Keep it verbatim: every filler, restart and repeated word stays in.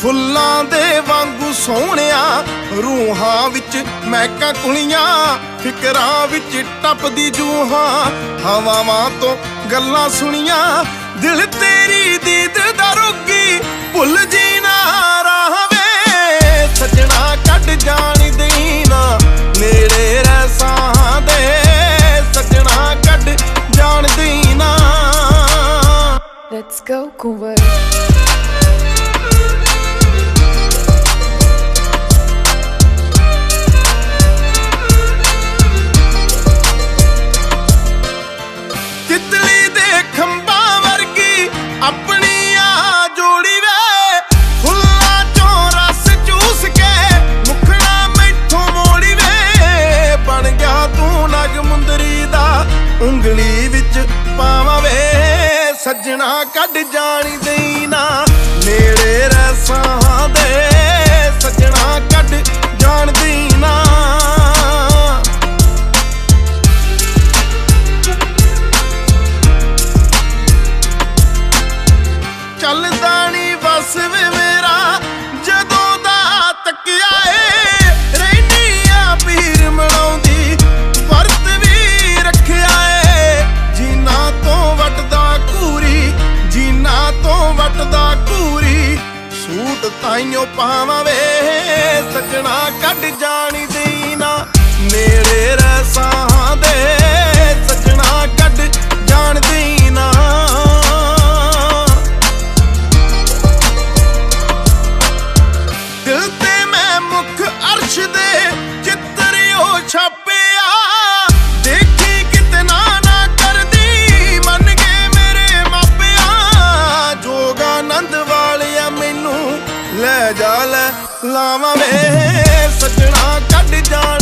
ਫੁੱਲਾਂ ਦੇ ਵਾਂਗੂ ਸੋਹਣਿਆ ਰੂਹਾਂ ਵਿੱਚ ਮਹਿਕਾਂ ਕੁਲੀਆਂ ਫਿਕਰਾਂ ਵਿੱਚ ਟੱਪਦੀ ਜੂਹਾਂ ਹਵਾਵਾਂ ਤੋਂ ਗੱਲਾਂ ਸੁਣੀਆਂ ਦਿਲ ਤੇਰੀ ਦੀਦ ਦਾ ਰੋਗੀ ਭੁੱਲ ਜੀ ਨਾ ਰਾਹਵੇ ਸੱਜਣਾ ਕੱਢ ਜਾਣ ਦੇਈ ਨਾ ਨੇੜੇ ਰਹਿ ਸਾਹਾਂ ਦੇ ਸੱਜਣਾ ਕੱਢ ਜਾਣ ਦੇਈ ਨਾ। Let's go Kuwar। ਤਿਤਲੀ ਦੇ ਖੰਭਾਂ ਵਰਗੀ ਆਪਣੀ ਆ ਜੋੜੀ ਵੇ ਫੁੱਲਾਂ ਚੋਂ ਰਸ ਚੂਸ ਕੇ ਮੁਖੜਾ ਮੈਥੋਂ ਮੋੜੀ ਵੇ ਬਣ ਗਿਆ ਤੂੰ ਨਗ ਮੁੰਦਰੀ ਦਾ ਉਂਗਲੀ ਵਿੱਚ ਪਾਵਾਂ ਵੇ ਸੱਜਣਾ ਕੱਢ ਜਾਣੀ ਦੇਈ ਨਾ ਨੇੜੇ ਰਹਿ ਸਾਹਾਂ ਦੇ ਸੱਜਣਾ ਕੱਢ ਜਾਣ ਦੇਈ ਨਾ। ਚੱਲਦਾ ਨੀ ਬਸ ਵੇ ਮੇਰਾ ਜਦੋਂ ਦਾ ਤੱਕਿਆ ਏ ਰਹਿਨੀ ਆ ਪੀਰ ਮਨਾਉਂਦੀ ਵਰਤ ਵੀ ਰੱਖਿਆ ਏ ਜੀਨਾ ਤੋਂ ਵੱਟਦਾ ਘੂਰੀ ਜੀਨਾ ਤੋਂ ਵੱਟਦਾ ਘੂਰੀ ਸੂਟ ਤਾਈਓ ਪਾਵਾਂ ਵੇ ਸੱਜਣਾ ਕੱਢ ਜਾਣੀ ਦੇਈ ਨਾ ਨੇੜੇ ਰਹਿ ਸਾਹਾਂ ਦੇ ਸੱਜਣਾ ਕੱਢ ਜਾਣ ਦੇਈ ਨਾ। ਦਿਲ ਤੇ ਮੈਂ ਮੁੱਖ ਅਰਸ਼ ਦੇ ਚਿੱਤਰਿਓ ਛਾਪਿਆ ਦੇਖੀ ਕਿਤਨਾ ਨਾ ਕਰਦੀ ਮੰਨ ਗਏ ਮੇਰੇ ਮਾਪਿਆਂ ਜੋਗਾਨੰਦ ਵਾਲਿਆ ਮੈਨੂੰ ਲੈ ਜਾ ਲੈ ਲਾਵਾਂ ਵੇ ਸੱਜਣਾ ਕੱਢ ਜਾਣ